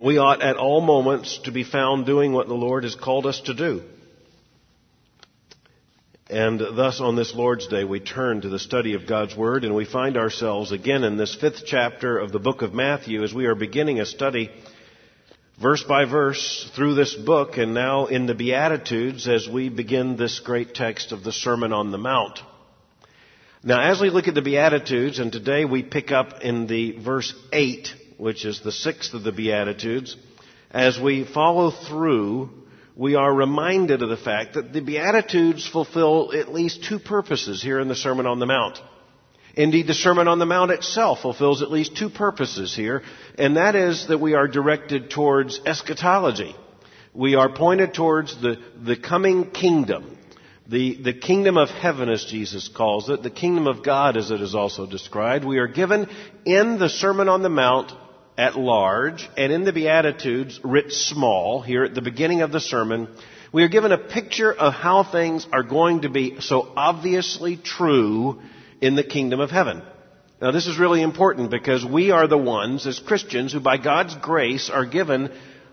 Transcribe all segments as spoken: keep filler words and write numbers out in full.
We ought at all moments to be found doing what the Lord has called us to do. And thus on this Lord's Day we turn to the study of God's Word, and we find ourselves again in this fifth chapter of the book of Matthew as we are beginning a study verse by verse through this book, and now in the Beatitudes as we begin this great text of the Sermon on the Mount. Now as we look at the Beatitudes, and today we pick up in the verse eight, which is the sixth of the Beatitudes, as we follow through, we are reminded of the fact that the Beatitudes fulfill at least two purposes here in the Sermon on the Mount. Indeed, the Sermon on the Mount itself fulfills at least two purposes here, and that is that we are directed towards eschatology. We are pointed towards the, the coming kingdom, the, the kingdom of heaven as Jesus calls it, the kingdom of God as it is also described. We are given in the Sermon on the Mount at large, and in the Beatitudes, writ small, here at the beginning of the sermon, we are given a picture of how things are going to be so obviously true in the kingdom of heaven. Now this is really important because we are the ones as Christians who by God's grace are given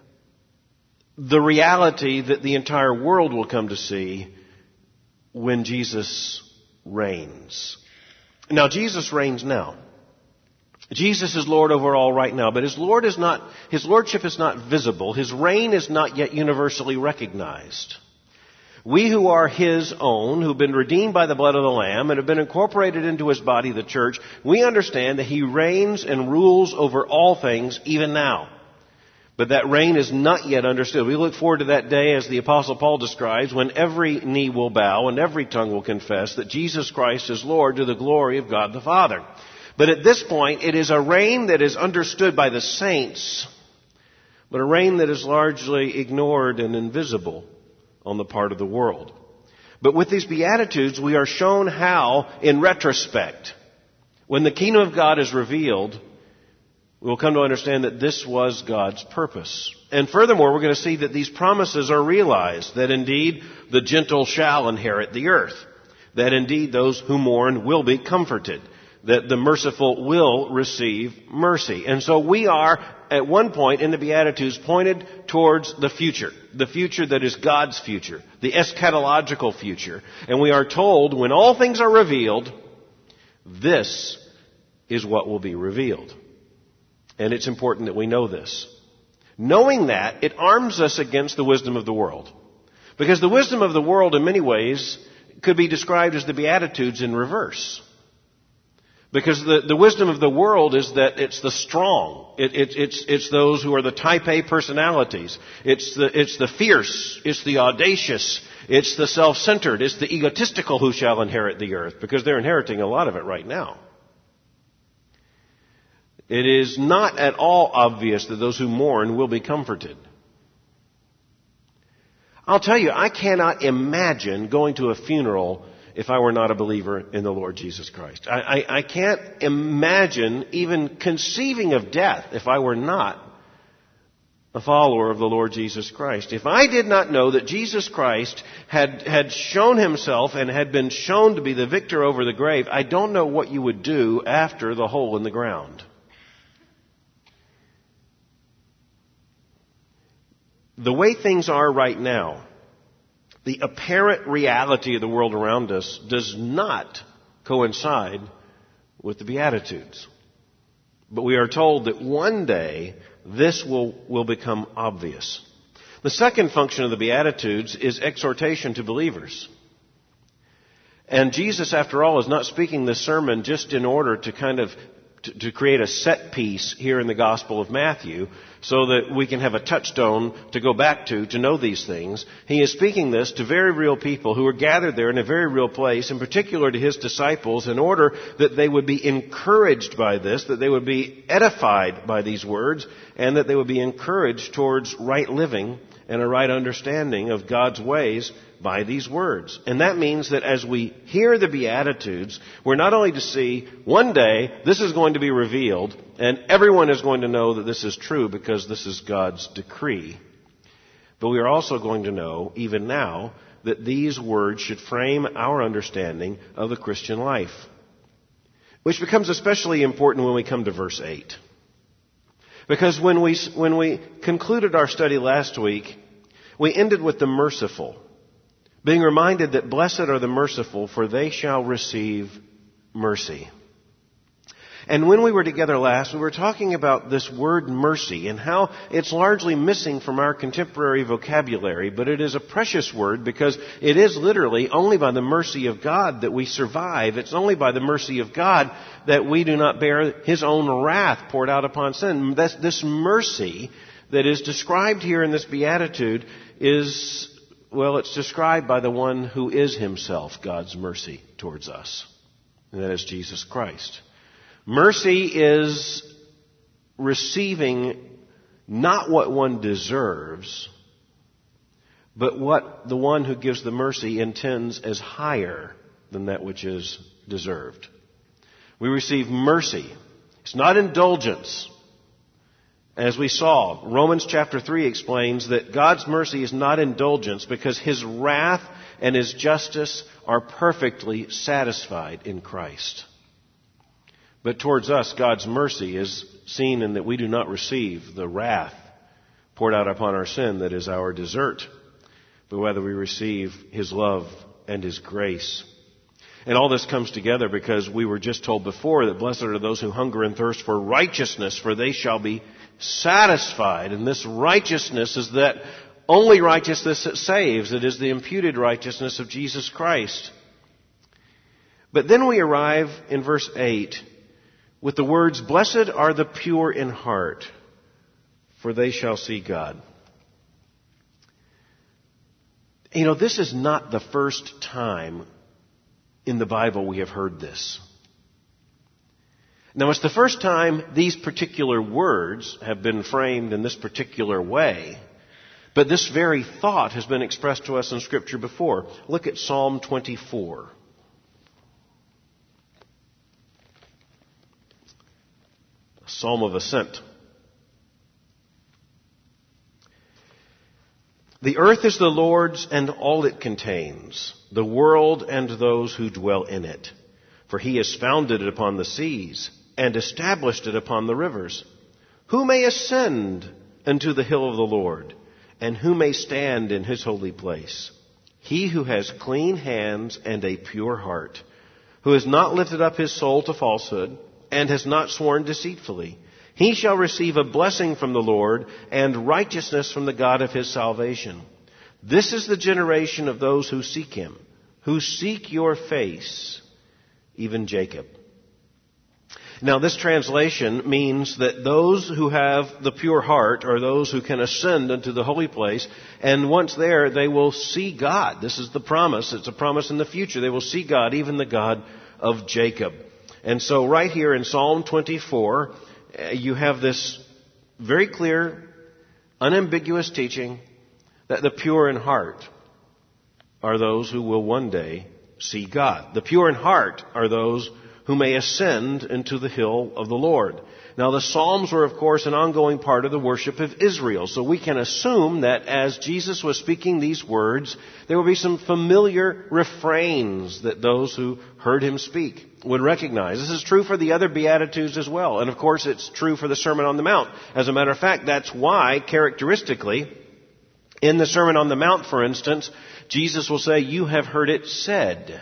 the reality that the entire world will come to see when Jesus reigns. Now Jesus reigns now. Jesus is Lord over all right now, but his Lord is not, his lordship is not visible. His reign is not yet universally recognized. We who are his own, who've been redeemed by the blood of the Lamb and have been incorporated into his body, the church, we understand that he reigns and rules over all things even now. But that reign is not yet understood. We look forward to that day, as the Apostle Paul describes, when every knee will bow and every tongue will confess that Jesus Christ is Lord, to the glory of God the Father. But at this point, it is a reign that is understood by the saints, but a reign that is largely ignored and invisible on the part of the world. But with these Beatitudes, we are shown how, in retrospect, when the kingdom of God is revealed, we will come to understand that this was God's purpose. And furthermore, we're going to see that these promises are realized, that indeed the gentle shall inherit the earth, that indeed those who mourn will be comforted, that the merciful will receive mercy. And so we are, at one point in the Beatitudes, pointed towards the future, the future that is God's future, the eschatological future. And we are told, when all things are revealed, this is what will be revealed. And it's important that we know this. Knowing that, it arms us against the wisdom of the world. Because the wisdom of the world, in many ways, could be described as the Beatitudes in reverse. Because the, the wisdom of the world is that it's the strong. It, it, it's, it's those who are the type A personalities. It's the, it's the fierce. It's the audacious. It's the self-centered. It's the egotistical who shall inherit the earth. Because they're inheriting a lot of it right now. It is not at all obvious that those who mourn will be comforted. I'll tell you, I cannot imagine going to a funeral if I were not a believer in the Lord Jesus Christ. I, I, I can't imagine even conceiving of death if I were not a follower of the Lord Jesus Christ. If I did not know that Jesus Christ had, had shown himself and had been shown to be the victor over the grave, I don't know what you would do after the hole in the ground. The way things are right now, the apparent reality of the world around us does not coincide with the Beatitudes. But we are told that one day this will, will become obvious. The second function of the Beatitudes is exhortation to believers. And Jesus, after all, is not speaking this sermon just in order to kind of to, to create a set piece here in the Gospel of Matthew so that we can have a touchstone to go back to to know these things. He is speaking this to very real people who are gathered there in a very real place, in particular to his disciples, in order that they would be encouraged by this, that they would be edified by these words, and that they would be encouraged towards right living and a right understanding of God's ways by these words. And that means that as we hear the Beatitudes, we're not only to see one day this is going to be revealed and everyone is going to know that this is true because this is God's decree, but we are also going to know even now that these words should frame our understanding of the Christian life, which becomes especially important when we come to verse eight. Because when we, when we concluded our study last week, we ended with the merciful, being reminded that blessed are the merciful, for they shall receive mercy. And when we were together last, we were talking about this word mercy and how it's largely missing from our contemporary vocabulary, but it is a precious word because it is literally only by the mercy of God that we survive. It's only by the mercy of God that we do not bear His own wrath poured out upon sin. This, this mercy that is described here in this beatitude is, well, it's described by the one who is Himself God's mercy towards us, and that is Jesus Christ. Mercy is receiving not what one deserves, but what the one who gives the mercy intends as higher than that which is deserved. We receive mercy. It's not indulgence. As we saw, Romans chapter three explains that God's mercy is not indulgence because His wrath and His justice are perfectly satisfied in Christ. But towards us, God's mercy is seen in that we do not receive the wrath poured out upon our sin that is our desert, but rather we receive His love and His grace. And all this comes together because we were just told before that blessed are those who hunger and thirst for righteousness, for they shall be satisfied. And this righteousness is that only righteousness that saves. It is the imputed righteousness of Jesus Christ. But then we arrive in verse eight with the words, blessed are the pure in heart, for they shall see God. You know, this is not the first time in the Bible we have heard this. Now, it's the first time these particular words have been framed in this particular way, but this very thought has been expressed to us in Scripture before. Look at Psalm twenty-four. Psalm of Ascent. The earth is the Lord's and all it contains, the world and those who dwell in it. For He has founded it upon the seas and established it upon the rivers. Who may ascend unto the hill of the Lord, and who may stand in His holy place? He who has clean hands and a pure heart, who has not lifted up his soul to falsehood, and has not sworn deceitfully. He shall receive a blessing from the Lord and righteousness from the God of his salvation. This is the generation of those who seek Him, who seek your face, even Jacob. Now, this translation means that those who have the pure heart are those who can ascend into the holy place, and once there, they will see God. This is the promise. It's a promise in the future. They will see God, even the God of Jacob. And so right here in Psalm twenty-four, you have this very clear, unambiguous teaching that the pure in heart are those who will one day see God. The pure in heart are those who may ascend into the hill of the Lord. Now, the Psalms were, of course, an ongoing part of the worship of Israel. So we can assume that as Jesus was speaking these words, there will be some familiar refrains that those who heard Him speak would recognize. This is true for the other Beatitudes as well. And, of course, it's true for the Sermon on the Mount. As a matter of fact, that's why, characteristically, in the Sermon on the Mount, for instance, Jesus will say, "You have heard it said."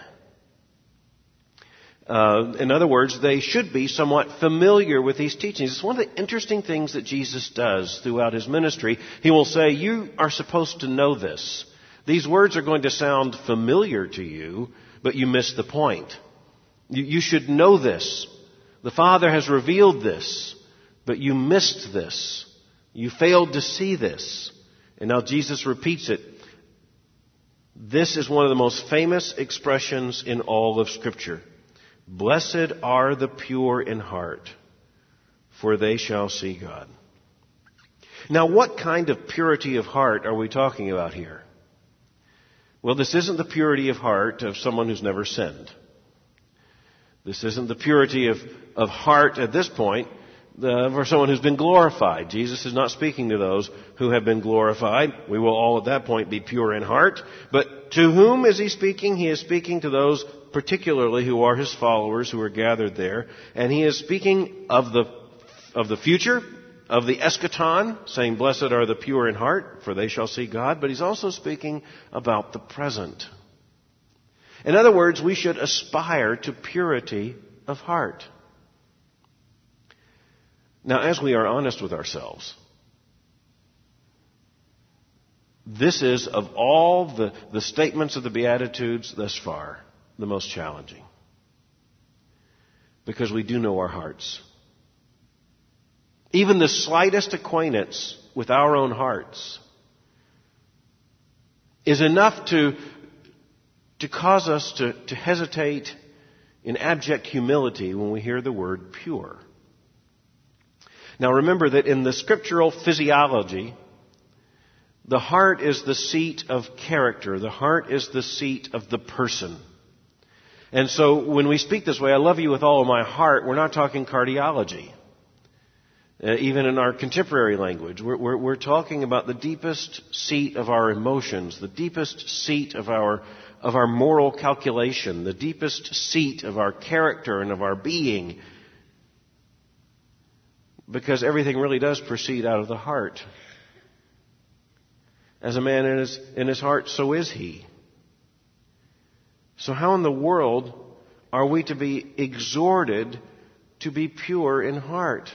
Uh, in other words, they should be somewhat familiar with these teachings. It's one of the interesting things that Jesus does throughout His ministry. He will say, you are supposed to know this. These words are going to sound familiar to you, but you missed the point. You, you should know this. The Father has revealed this, but you missed this. You failed to see this. And now Jesus repeats it. This is one of the most famous expressions in all of Scripture. Blessed are the pure in heart, for they shall see God. Now, what kind of purity of heart are we talking about here? Well, this isn't the purity of heart of someone who's never sinned. This isn't the purity of, of heart at this point uh, for someone who's been glorified. Jesus is not speaking to those who have been glorified. We will all at that point be pure in heart. But to whom is He speaking? He is speaking to those particularly who are His followers, who are gathered there. And He is speaking of the, of the future, of the eschaton, saying, blessed are the pure in heart, for they shall see God. But he's also speaking about the present. In other words, we should aspire to purity of heart. Now, as we are honest with ourselves, this is, of all the, the statements of the Beatitudes thus far, the most challenging. Because we do know our hearts. Even the slightest acquaintance with our own hearts is enough to, to cause us to, to hesitate in abject humility when we hear the word pure. Now remember that in the scriptural physiology, the heart is the seat of character. The heart is the seat of the person. And so when we speak this way, I love you with all of my heart, we're not talking cardiology. Uh, even in our contemporary language, we're, we're, we're talking about the deepest seat of our emotions, the deepest seat of our, of our moral calculation, the deepest seat of our character and of our being. Because everything really does proceed out of the heart. As a man in his, in his heart, so is he. So how in the world are we to be exhorted to be pure in heart?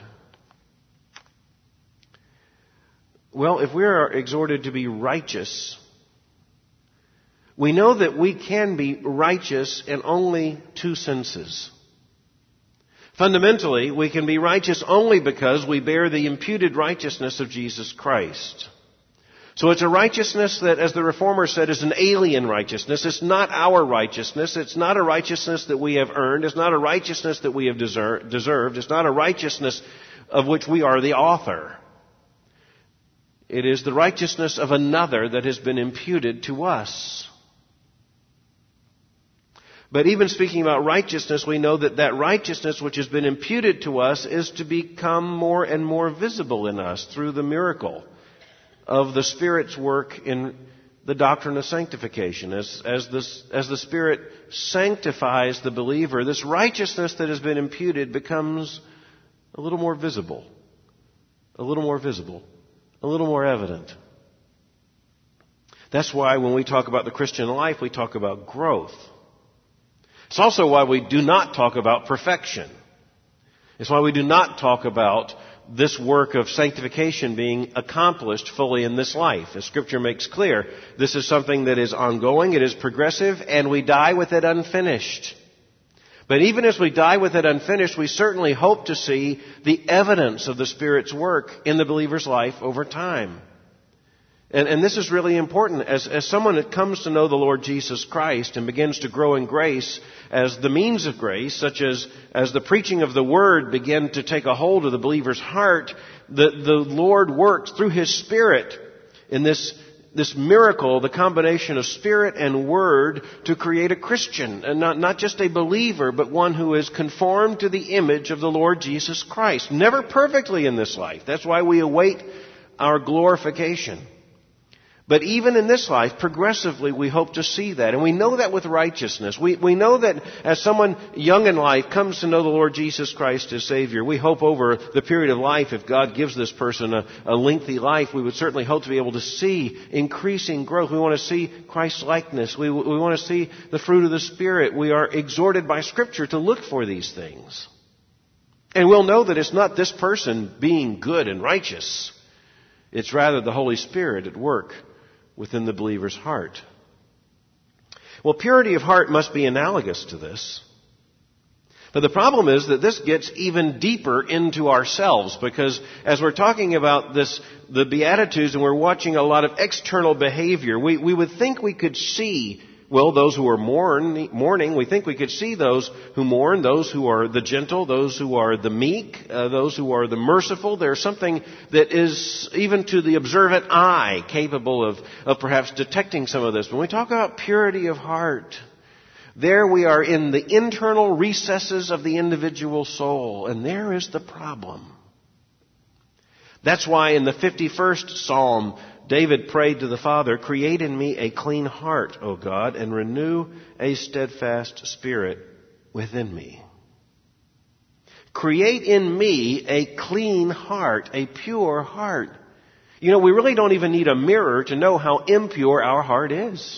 Well, if we are exhorted to be righteous, we know that we can be righteous in only two senses. Fundamentally, we can be righteous only because we bear the imputed righteousness of Jesus Christ. So it's a righteousness that, as the Reformer said, is an alien righteousness. It's not our righteousness. It's not a righteousness that we have earned. It's not a righteousness that we have deser- deserved. It's not a righteousness of which we are the author. It is the righteousness of another that has been imputed to us. But even speaking about righteousness, we know that that righteousness which has been imputed to us is to become more and more visible in us through the miracle of the Spirit's work in the doctrine of sanctification. As, as, this, as the Spirit sanctifies the believer, this righteousness that has been imputed becomes a little more visible, a little more visible, a little more evident. That's why when we talk about the Christian life, we talk about growth. It's also why we do not talk about perfection. It's why we do not talk about this work of sanctification being accomplished fully in this life. As Scripture makes clear, this is something that is ongoing, it is progressive, and we die with it unfinished. But even as we die with it unfinished, we certainly hope to see the evidence of the Spirit's work in the believer's life over time. And, and this is really important. As, as someone that comes to know the Lord Jesus Christ and begins to grow in grace as the means of grace, such as, as the preaching of the Word begin to take a hold of the believer's heart, the, the Lord works through His Spirit in this, this miracle, the combination of Spirit and Word, to create a Christian, and not, not just a believer, but one who is conformed to the image of the Lord Jesus Christ. Never perfectly in this life. That's why we await our glorification. But even in this life, progressively, we hope to see that. And we know that with righteousness. We, we know that as someone young in life comes to know the Lord Jesus Christ as Savior, we hope over the period of life, if God gives this person a, a lengthy life, we would certainly hope to be able to see increasing growth. We want to see Christ's likeness. We, we want to see the fruit of the Spirit. We are exhorted by Scripture to look for these things. And we'll know that it's not this person being good and righteous. It's rather the Holy Spirit at work within the believer's heart. Well, purity of heart must be analogous to this. But the problem is that this gets even deeper into ourselves, because as we're talking about this, the Beatitudes, and we're watching a lot of external behavior, we, we would think we could see, well, those who are mourn, mourning, we think we could see those who mourn, those who are the gentle, those who are the meek, uh, those who are the merciful. There's something that is, even to the observant eye, capable of, of perhaps detecting some of this. When we talk about purity of heart, there we are in the internal recesses of the individual soul, and there is the problem. That's why in the fifty-first Psalm, David prayed to the Father, "Create in me a clean heart, O God, and renew a steadfast spirit within me." Create in me a clean heart, a pure heart. You know, we really don't even need a mirror to know how impure our heart is.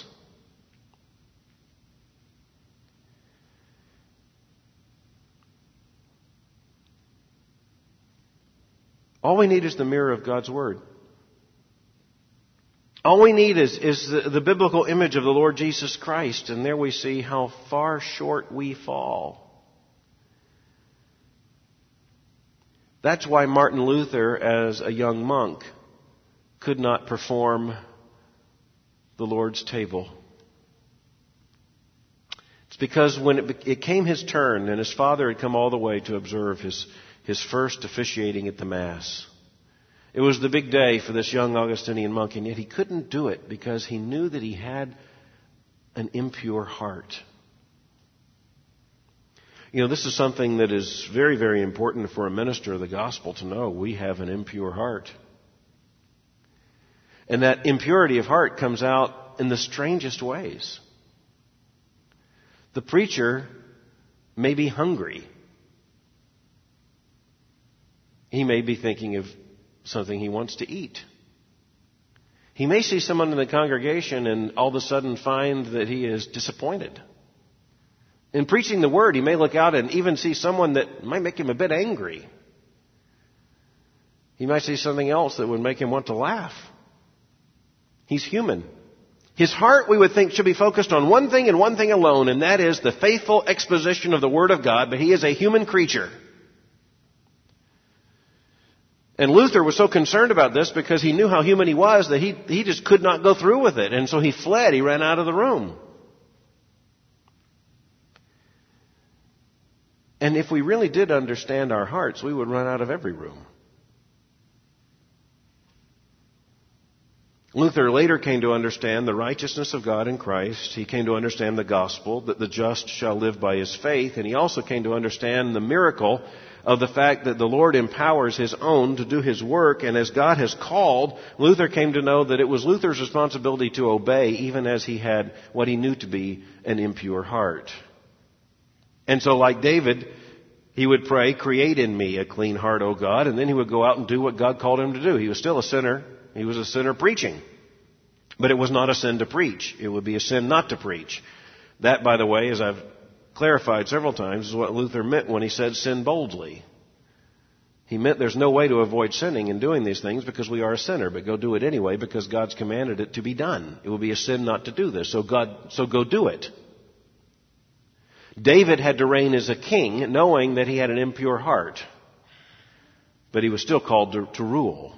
All we need is the mirror of God's Word. All we need is, is the, the biblical image of the Lord Jesus Christ, and there we see how far short we fall. That's why Martin Luther, as a young monk, could not perform the Lord's table. It's because when it, it came his turn, and his father had come all the way to observe his, his first officiating at the Mass. It was the big day for this young Augustinian monk, and yet he couldn't do it because he knew that he had an impure heart. You know, this is something that is very, very important for a minister of the gospel to know. We have an impure heart. And that impurity of heart comes out in the strangest ways. The preacher may be hungry. He may be thinking of something he wants to eat. He may see someone in the congregation and all of a sudden find that he is disappointed. In preaching the Word, he may look out and even see someone that might make him a bit angry. He might see something else that would make him want to laugh. He's human. His heart, we would think, should be focused on one thing and one thing alone, and that is the faithful exposition of the Word of God, but he is a human creature. And Luther was so concerned about this because he knew how human he was that he, he just could not go through with it. And so he fled. He ran out of the room. And if we really did understand our hearts, we would run out of every room. Luther later came to understand the righteousness of God in Christ. He came to understand the gospel, that the just shall live by his faith. And he also came to understand the miracle of the fact that the Lord empowers his own to do his work. And as God has called, Luther came to know that it was Luther's responsibility to obey, even as he had what he knew to be an impure heart. And so like David, he would pray, create in me a clean heart, O God. And then he would go out and do what God called him to do. He was still a sinner. He was a sinner preaching. But it was not a sin to preach. It would be a sin not to preach. That, by the way, as I've clarified several times, is what Luther meant when he said sin boldly. He meant there's no way to avoid sinning in doing these things because we are a sinner, but go do it anyway because God's commanded it to be done. It will be a sin not to do this, so God, so go do it. David had to reign as a king knowing that he had an impure heart, but he was still called to, to rule.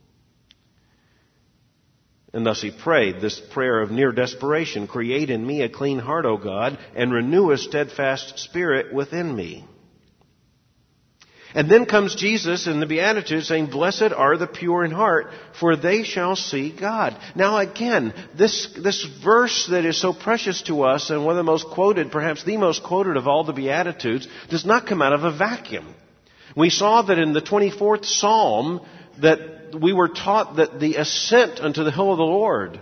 And thus he prayed this prayer of near desperation, create in me a clean heart, O God, and renew a steadfast spirit within me. And then comes Jesus in the Beatitudes saying, blessed are the pure in heart, for they shall see God. Now again, this, this verse that is so precious to us and one of the most quoted, perhaps the most quoted of all the Beatitudes, does not come out of a vacuum. We saw that in the twenty-fourth Psalm that we were taught that the ascent unto the hill of the Lord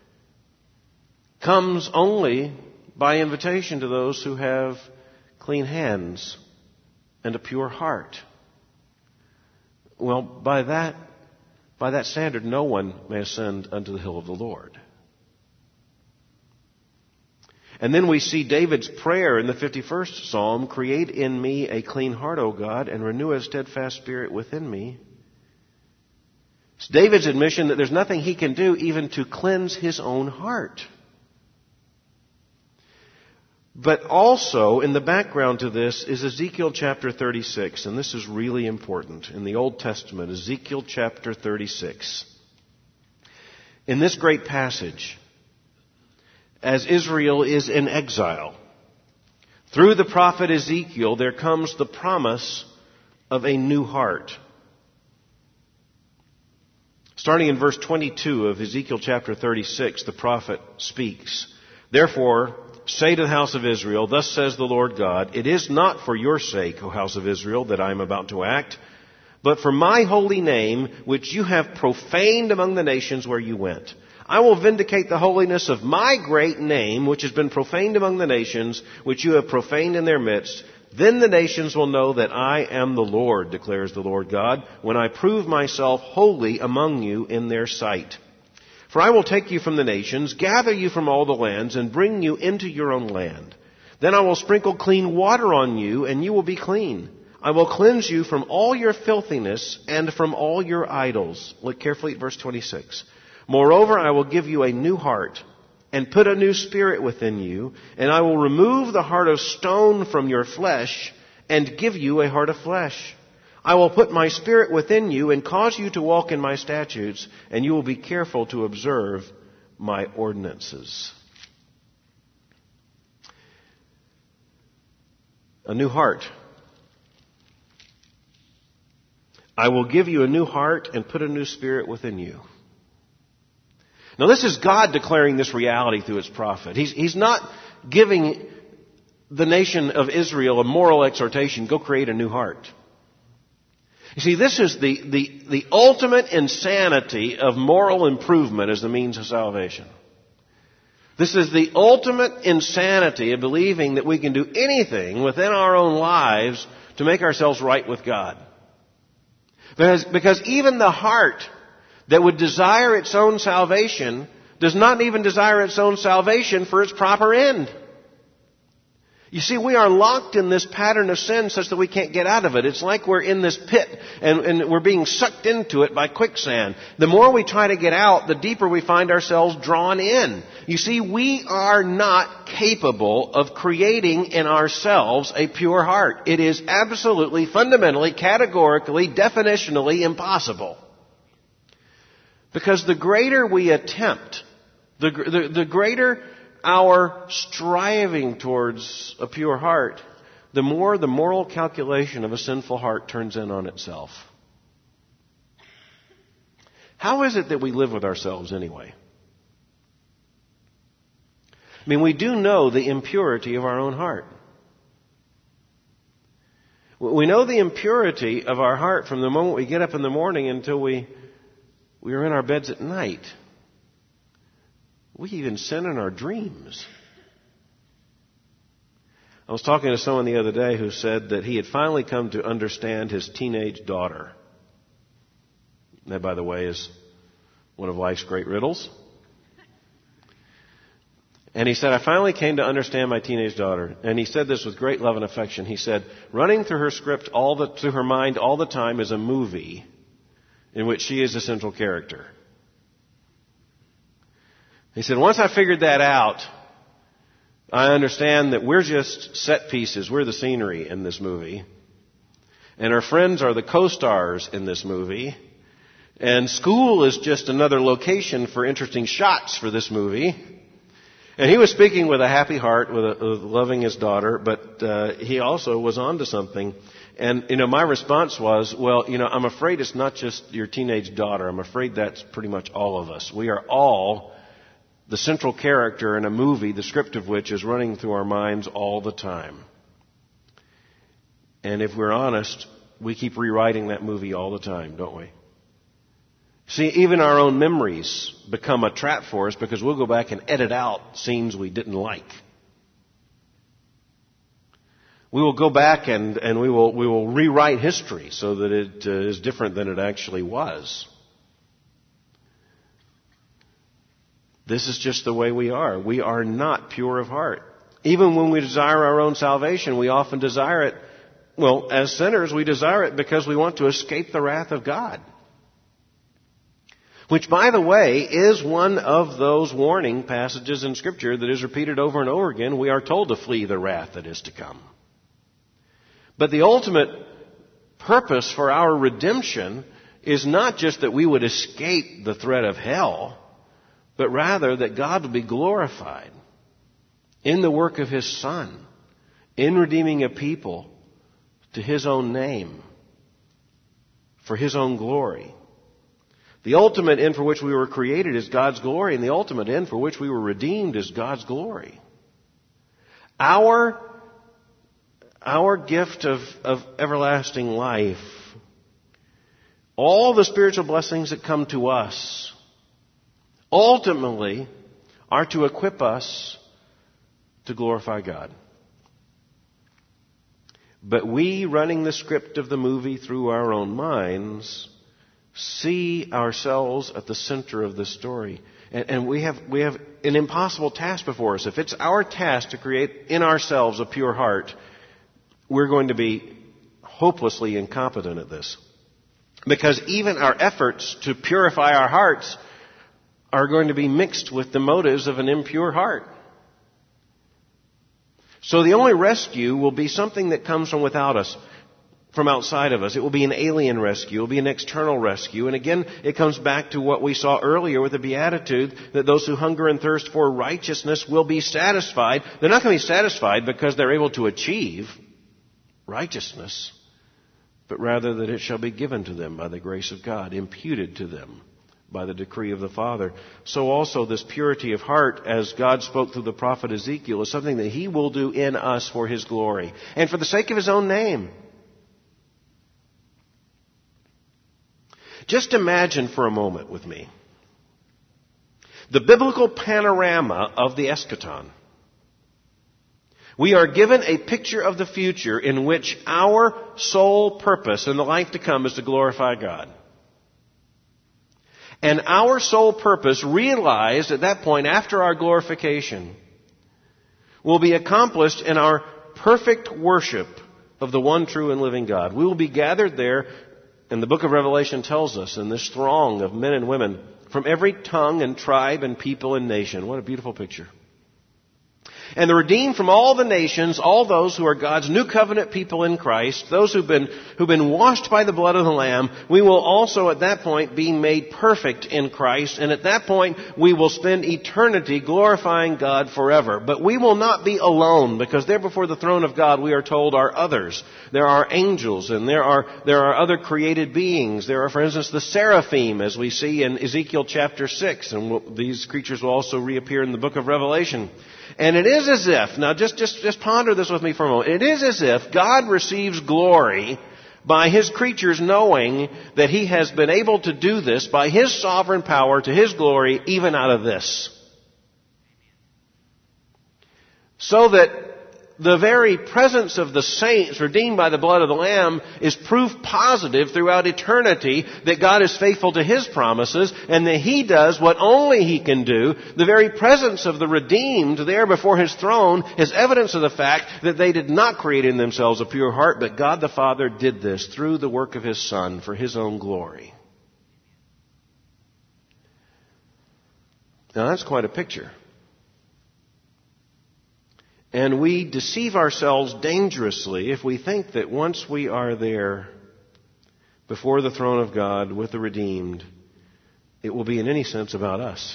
comes only by invitation to those who have clean hands and a pure heart. Well, by that, by that standard, no one may ascend unto the hill of the Lord. And then we see David's prayer in the fifty-first Psalm, create in me a clean heart, O God, and renew a steadfast spirit within me. It's David's admission that there's nothing he can do even to cleanse his own heart. But also, in the background to this is Ezekiel chapter thirty-six, and this is really important. In the Old Testament, Ezekiel chapter thirty-six. In this great passage, as Israel is in exile, through the prophet Ezekiel, there comes the promise of a new heart. Starting in verse twenty-two of Ezekiel chapter thirty-six, the prophet speaks, therefore, say to the house of Israel, thus says the Lord God, it is not for your sake, O house of Israel, that I am about to act, but for my holy name, which you have profaned among the nations where you went. I will vindicate the holiness of my great name, which has been profaned among the nations, which you have profaned in their midst, Then the nations will know that I am the Lord, declares the Lord God, when I prove myself holy among you in their sight. For I will take you from the nations, gather you from all the lands, and bring you into your own land. Then I will sprinkle clean water on you, and you will be clean. I will cleanse you from all your filthiness and from all your idols. Look carefully at verse twenty-six. Moreover, I will give you a new heart, and put a new spirit within you, and I will remove the heart of stone from your flesh, and give you a heart of flesh. I will put my spirit within you, and cause you to walk in my statutes, and you will be careful to observe my ordinances. A new heart. I will give you a new heart and put a new spirit within you. Now this is God declaring this reality through His prophet. He's, he's not giving the nation of Israel a moral exhortation, go create a new heart. You see, this is the, the, the ultimate insanity of moral improvement as the means of salvation. This is the ultimate insanity of believing that we can do anything within our own lives to make ourselves right with God. Because, because even the heart that would desire its own salvation does not even desire its own salvation for its proper end. You see, we are locked in this pattern of sin such that we can't get out of it. It's like we're in this pit and, and we're being sucked into it by quicksand. The more we try to get out, the deeper we find ourselves drawn in. You see, we are not capable of creating in ourselves a pure heart. It is absolutely, fundamentally, categorically, definitionally impossible. Because the greater we attempt, the, the, the greater our striving towards a pure heart, the more the moral calculation of a sinful heart turns in on itself. How is it that we live with ourselves anyway? I mean, we do know the impurity of our own heart. We know the impurity of our heart from the moment we get up in the morning until we, we are in our beds at night. We even sin in our dreams. I was talking to someone the other day who said that he had finally come to understand his teenage daughter. That, by the way, is one of life's great riddles. And he said, I finally came to understand my teenage daughter. And he said this with great love and affection. He said, running through her script all the, through her mind all the time is a movie in which she is the central character. He said, once I figured that out, I understand that we're just set pieces. We're the scenery in this movie. And our friends are the co-stars in this movie. And school is just another location for interesting shots for this movie. And he was speaking with a happy heart, with, a, with loving his daughter, but uh, he also was onto something. And, you know, my response was, well, you know, I'm afraid it's not just your teenage daughter. I'm afraid that's pretty much all of us. We are all the central character in a movie, the script of which is running through our minds all the time. And if we're honest, we keep rewriting that movie all the time, don't we? See, even our own memories become a trap for us because we'll go back and edit out scenes we didn't like. We will go back and, and we will we will rewrite history so that it uh, is different than it actually was. This is just the way we are. We are not pure of heart. Even when we desire our own salvation, we often desire it, well, as sinners, we desire it because we want to escape the wrath of God. Which, by the way, is one of those warning passages in Scripture that is repeated over and over again. We are told to flee the wrath that is to come. But the ultimate purpose for our redemption is not just that we would escape the threat of hell, but rather that God would be glorified in the work of His Son, in redeeming a people to His own name, for His own glory. The ultimate end for which we were created is God's glory, and the ultimate end for which we were redeemed is God's glory. Our, our gift of, of everlasting life, all the spiritual blessings that come to us, ultimately are to equip us to glorify God. But we, running the script of the movie through our own minds, see ourselves at the center of the story. And, and we have we have an impossible task before us. If it's our task to create in ourselves a pure heart, we're going to be hopelessly incompetent at this. Because even our efforts to purify our hearts are going to be mixed with the motives of an impure heart. So the only rescue will be something that comes from without us, from outside of us. It will be an alien rescue. It will be an external rescue. And again, it comes back to what we saw earlier with the Beatitude, that those who hunger and thirst for righteousness will be satisfied. They're not going to be satisfied because they're able to achieve righteousness, but rather that it shall be given to them by the grace of God, imputed to them by the decree of the Father. So also this purity of heart, as God spoke through the prophet Ezekiel, is something that He will do in us for His glory and for the sake of His own name. Just imagine for a moment with me the biblical panorama of the eschaton. We are given a picture of the future in which our sole purpose in the life to come is to glorify God. And our sole purpose, realized at that point after our glorification, will be accomplished in our perfect worship of the one true and living God. We will be gathered there, and the book of Revelation tells us, in this throng of men and women from every tongue and tribe and people and nation. What a beautiful picture. And the redeemed from all the nations, all those who are God's new covenant people in Christ, those who've been, who've been washed by the blood of the Lamb, we will also at that point be made perfect in Christ. And at that point, we will spend eternity glorifying God forever. But we will not be alone, because there before the throne of God, we are told, are others. There are angels, and there are, there are other created beings. There are, for instance, the seraphim, as we see in Ezekiel chapter six. And these creatures will also reappear in the book of Revelation. And it is as if, now just, just, just ponder this with me for a moment. It is as if God receives glory by His creatures knowing that He has been able to do this by His sovereign power to His glory, even out of this. So that the very presence of the saints redeemed by the blood of the Lamb is proof positive throughout eternity that God is faithful to His promises and that He does what only He can do. The very presence of the redeemed there before His throne is evidence of the fact that they did not create in themselves a pure heart, but God the Father did this through the work of His Son for His own glory. Now that's quite a picture. And we deceive ourselves dangerously if we think that once we are there before the throne of God with the redeemed, it will be in any sense about us.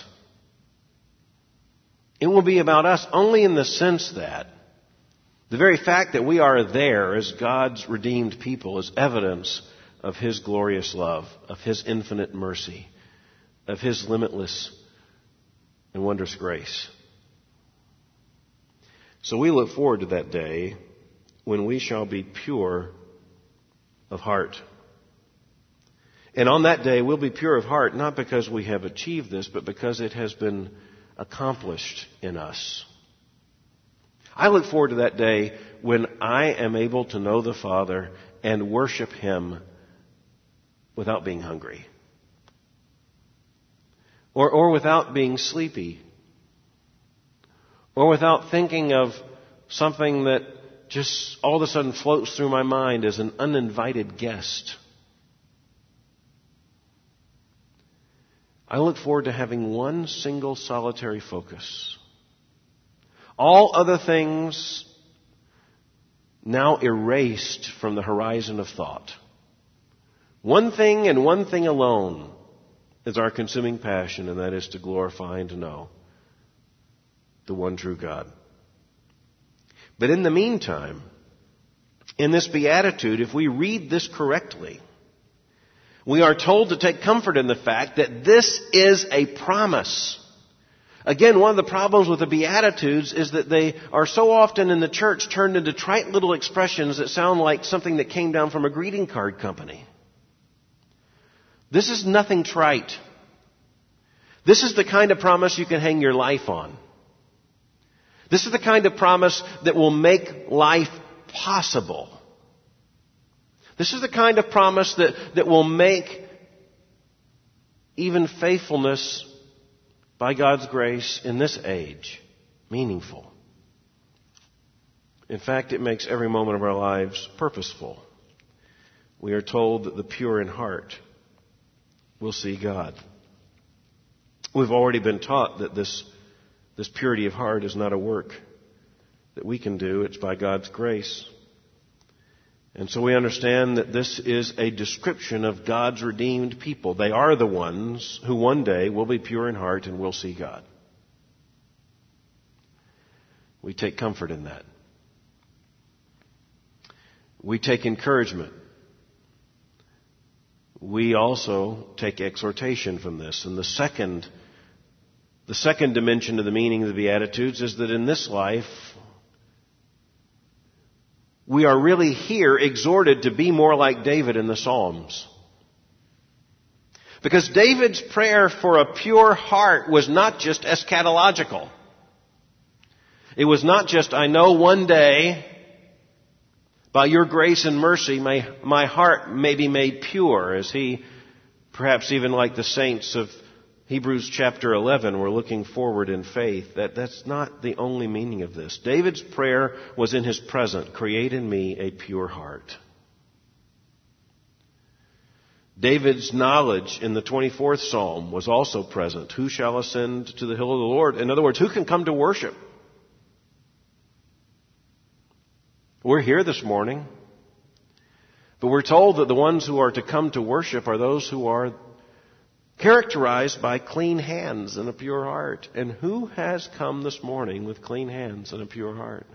It will be about us only in the sense that the very fact that we are there as God's redeemed people is evidence of His glorious love, of His infinite mercy, of His limitless and wondrous grace. So we look forward to that day when we shall be pure of heart. And on that day, we'll be pure of heart, not because we have achieved this, but because it has been accomplished in us. I look forward to that day when I am able to know the Father and worship Him without being hungry. Or, or without being sleepy. Or without thinking of something that just all of a sudden floats through my mind as an uninvited guest. I look forward to having one single solitary focus. All other things now erased from the horizon of thought. One thing and one thing alone is our consuming passion, and that is to glorify and to know the one true God. But in the meantime, in this beatitude, if we read this correctly, we are told to take comfort in the fact that this is a promise. Again, one of the problems with the Beatitudes is that they are so often in the church turned into trite little expressions that sound like something that came down from a greeting card company. This is nothing trite. This is the kind of promise you can hang your life on. This is the kind of promise that will make life possible. This is the kind of promise that, that will make even faithfulness by God's grace in this age meaningful. In fact, it makes every moment of our lives purposeful. We are told that the pure in heart will see God. We've already been taught that this, this purity of heart is not a work that we can do. It's by God's grace. And so we understand that this is a description of God's redeemed people. They are the ones who one day will be pure in heart and will see God. We take comfort in that. We take encouragement. We also take exhortation from this. And the second, the second dimension of the meaning of the Beatitudes is that in this life, we are really here exhorted to be more like David in the Psalms. Because David's prayer for a pure heart was not just eschatological. It was not just, I know one day, by your grace and mercy, my, my heart may be made pure, as he, perhaps even like the saints of Hebrews chapter eleven, were looking forward in faith. That, that's not the only meaning of this. David's prayer was in his present, create in me a pure heart. David's knowledge in the twenty-fourth Psalm was also present. Who shall ascend to the hill of the Lord? In other words, who can come to worship? We're here this morning, but we're told that the ones who are to come to worship are those who are characterized by clean hands and a pure heart. And who has come this morning with clean hands and a pure heart?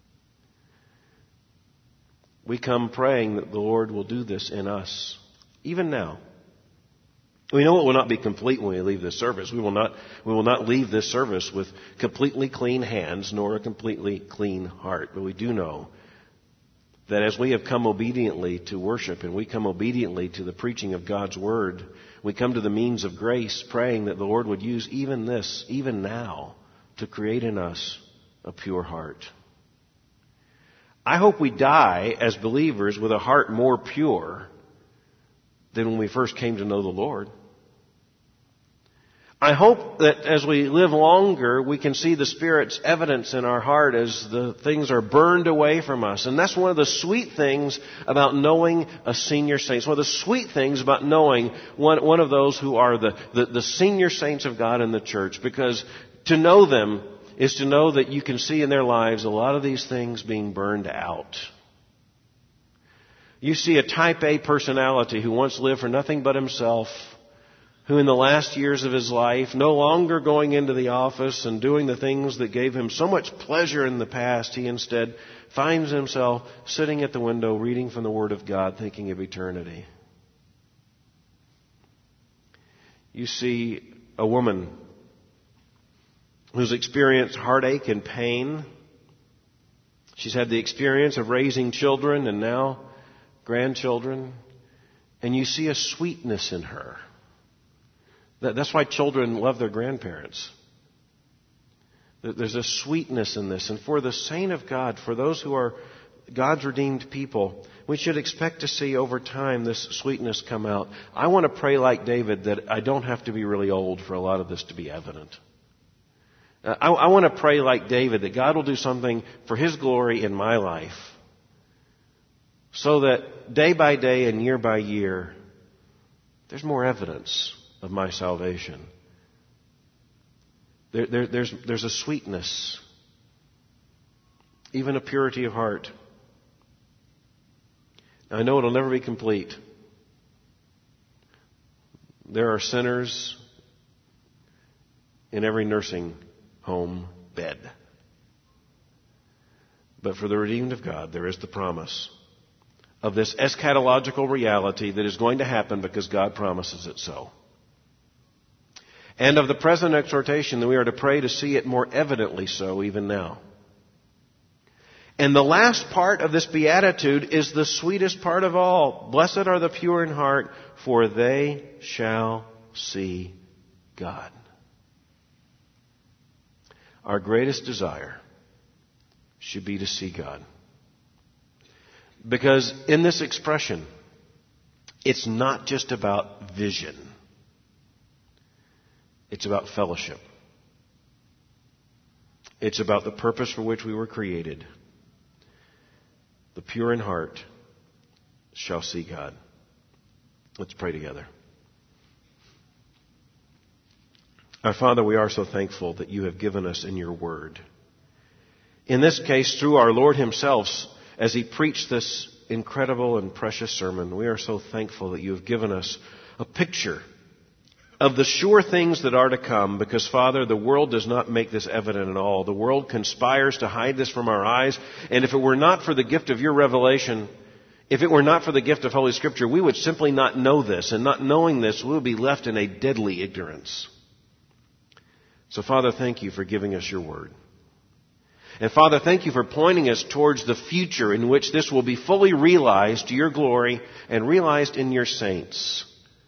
We come praying that the Lord will do this in us, even now. We know it will not be complete when we leave this service. We will not, we will not leave this service with completely clean hands nor a completely clean heart. But we do know that as we have come obediently to worship and we come obediently to the preaching of God's Word, we come to the means of grace, praying that the Lord would use even this, even now, to create in us a pure heart. I hope we die as believers with a heart more pure than when we first came to know the Lord. I hope that as we live longer, we can see the Spirit's evidence in our heart as the things are burned away from us. And that's one of the sweet things about knowing a senior saint. It's one of the sweet things about knowing one, one of those who are the, the, the senior saints of God in the church. Because to know them is to know that you can see in their lives a lot of these things being burned out. You see a type A personality who once lived for nothing but himself, who in the last years of his life, no longer going into the office and doing the things that gave him so much pleasure in the past, he instead finds himself sitting at the window reading from the Word of God, thinking of eternity. You see a woman who's experienced heartache and pain. She's had the experience of raising children and now grandchildren. And you see a sweetness in her. That's why children love their grandparents. There's a sweetness in this. And for the saint of God, for those who are God's redeemed people, we should expect to see over time this sweetness come out. I want to pray like David that I don't have to be really old for a lot of this to be evident. I, I want to pray like David that God will do something for His glory in my life so that day by day and year by year, there's more evidence of my salvation. There, there, there's, there's a sweetness, even a purity of heart. I know it'll never be complete. There are sinners in every nursing home bed. But for the redeemed of God, there is the promise of this eschatological reality that is going to happen because God promises it so. And of the present exhortation that we are to pray to see it more evidently so even now. And the last part of this beatitude is the sweetest part of all. Blessed are the pure in heart, for they shall see God. Our greatest desire should be to see God. Because in this expression, it's not just about vision. It's about fellowship. It's about the purpose for which we were created. The pure in heart shall see God. Let's pray together. Our Father, we are so thankful that you have given us in your word. In this case, through our Lord himself, as he preached this incredible and precious sermon, we are so thankful that you have given us a picture of the sure things that are to come, because, Father, the world does not make this evident at all. The world conspires to hide this from our eyes, and if it were not for the gift of your revelation, if it were not for the gift of Holy Scripture, we would simply not know this, and not knowing this, we would be left in a deadly ignorance. So, Father, thank you for giving us your word. And, Father, thank you for pointing us towards the future in which this will be fully realized to your glory and realized in your saints.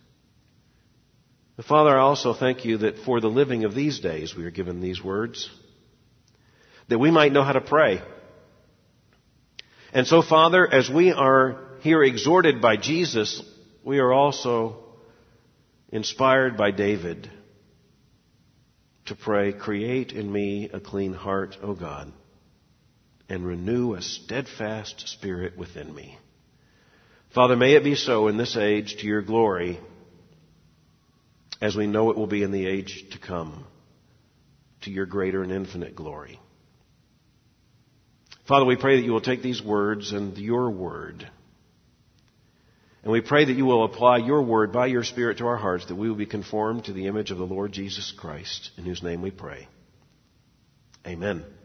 But Father, I also thank you that for the living of these days we are given these words, that we might know how to pray. And so, Father, as we are here exhorted by Jesus, we are also inspired by David to pray, create in me a clean heart, O God, and renew a steadfast spirit within me. Father, may it be so in this age to your glory, as we know it will be in the age to come, to your greater and infinite glory. Father, we pray that you will take these words and your word, and we pray that you will apply your word by your Spirit to our hearts, that we will be conformed to the image of the Lord Jesus Christ, in whose name we pray. Amen.